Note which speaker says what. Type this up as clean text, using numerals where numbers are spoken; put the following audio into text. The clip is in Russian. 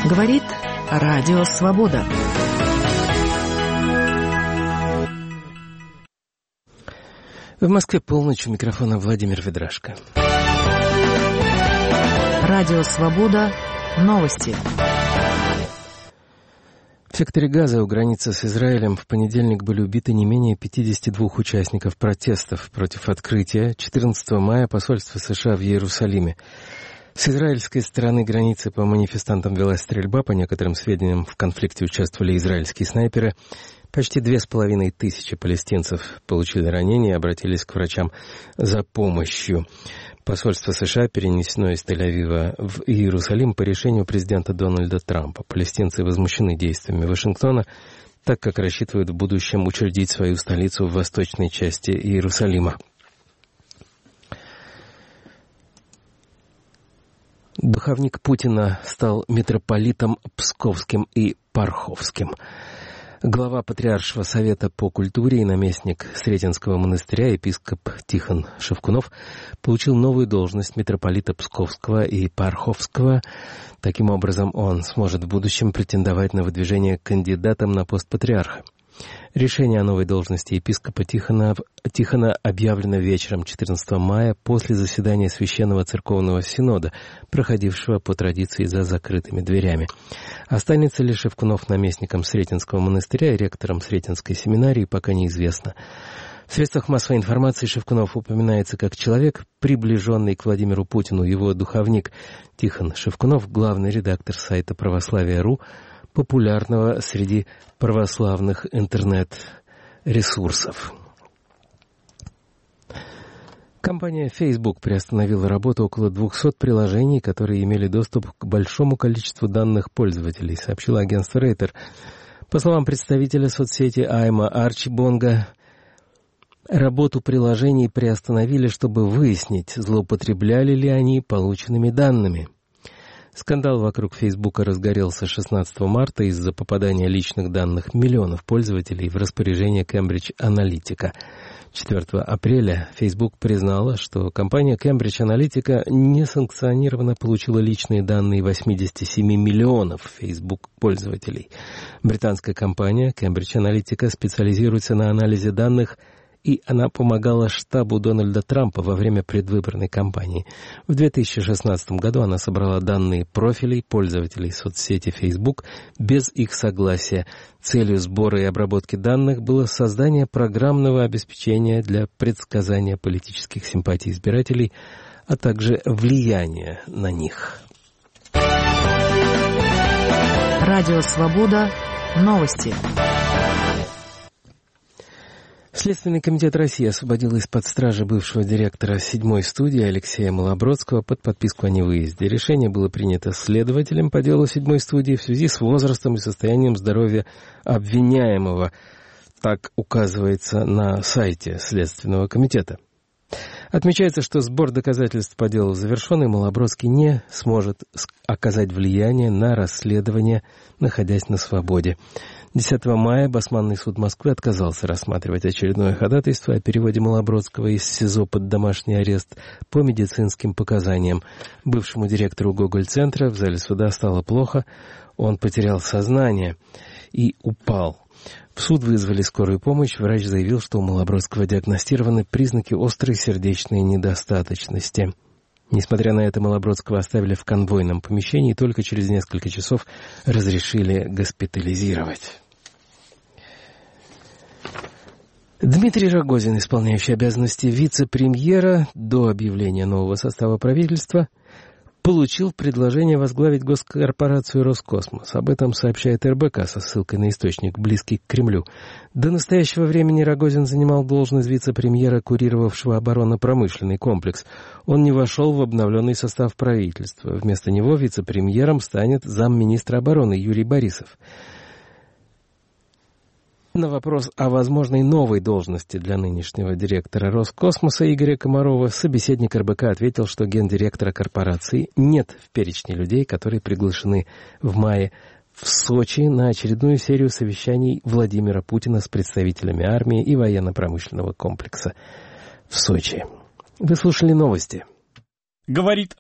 Speaker 1: Говорит Радио Свобода.
Speaker 2: В Москве полночь, у микрофона Владимир Ведрашко.
Speaker 1: Радио Свобода. Новости.
Speaker 2: В секторе Газа у границы с Израилем в понедельник были убиты не менее 52 участников протестов против открытия 14 мая посольства США в Иерусалиме. С израильской стороны границы по манифестантам велась стрельба. По некоторым сведениям, в конфликте участвовали израильские снайперы. Почти 2500 палестинцев получили ранения и обратились к врачам за помощью. Посольство США перенесено из Тель-Авива в Иерусалим по решению президента Дональда Трампа. Палестинцы возмущены действиями Вашингтона, так как рассчитывают в будущем учредить свою столицу в восточной части Иерусалима. Духовник Путина стал митрополитом Псковским и Парховским. Глава Патриаршего совета по культуре и наместник Сретенского монастыря епископ Тихон Шевкунов получил новую должность митрополита Псковского и Парховского. Таким образом, он сможет в будущем претендовать на выдвижение кандидатом на пост патриарха. Решение о новой должности епископа Тихона объявлено вечером 14 мая после заседания Священного Церковного Синода, проходившего по традиции за закрытыми дверями. Останется ли Шевкунов наместником Сретенского монастыря и ректором Сретенской семинарии, пока неизвестно. В средствах массовой информации Шевкунов упоминается как человек, приближенный к Владимиру Путину. Его духовник Тихон Шевкунов, главный редактор сайта «Православие.ру», популярного среди православных интернет-ресурсов. Компания Facebook приостановила работу около 200 приложений, которые имели доступ к большому количеству данных пользователей, сообщило агентство Рейтер. По словам представителя соцсети Айма Арчибонга, работу приложений приостановили, чтобы выяснить, злоупотребляли ли они полученными данными. Скандал вокруг Фейсбука разгорелся 16 марта из-за попадания личных данных миллионов пользователей в распоряжение Cambridge Analytica. 4 апреля Facebook признала, что компания Cambridge Analytica несанкционированно получила личные данные 87 миллионов Facebook-пользователей. Британская компания Cambridge Analytica специализируется на анализе данных, и она помогала штабу Дональда Трампа во время предвыборной кампании. В 2016 году она собрала данные профилей пользователей соцсети Facebook без их согласия. Целью сбора и обработки данных было создание программного обеспечения для предсказания политических симпатий избирателей, а также влияния на них.
Speaker 1: Радио Свобода. Новости.
Speaker 2: Следственный комитет России освободил из-под стражи бывшего директора 7-й студии Алексея Малобродского под подписку о невыезде. Решение было принято следователем по делу 7-й студии в связи с возрастом и состоянием здоровья обвиняемого. Так указывается на сайте Следственного комитета. Отмечается, что сбор доказательств по делу завершен, и Малобродский не сможет оказать влияние на расследование, находясь на свободе. 10 мая Басманный суд Москвы отказался рассматривать очередное ходатайство о переводе Малобродского из СИЗО под домашний арест по медицинским показаниям. Бывшему директору Гоголь-центра в зале суда стало плохо, он потерял сознание и упал. В суд вызвали скорую помощь, врач заявил, что у Малобродского диагностированы признаки острой сердечной недостаточности. Несмотря на это, Малобродского оставили в конвойном помещении и только через несколько часов разрешили госпитализировать. Дмитрий Рогозин, исполняющий обязанности вице-премьера до объявления нового состава правительства, получил предложение возглавить госкорпорацию «Роскосмос». Об этом сообщает РБК со ссылкой на источник, близкий к Кремлю. До настоящего времени Рогозин занимал должность вице-премьера, курировавшего оборонно-промышленный комплекс. Он не вошел в обновленный состав правительства. Вместо него вице-премьером станет замминистра обороны Юрий Борисов. На вопрос о возможной новой должности для нынешнего директора Роскосмоса Игоря Комарова собеседник РБК ответил, что гендиректора корпорации нет в перечне людей, которые приглашены в мае в Сочи на очередную серию совещаний Владимира Путина с представителями армии и военно-промышленного комплекса в Сочи. Вы слушали новости.
Speaker 3: Говорит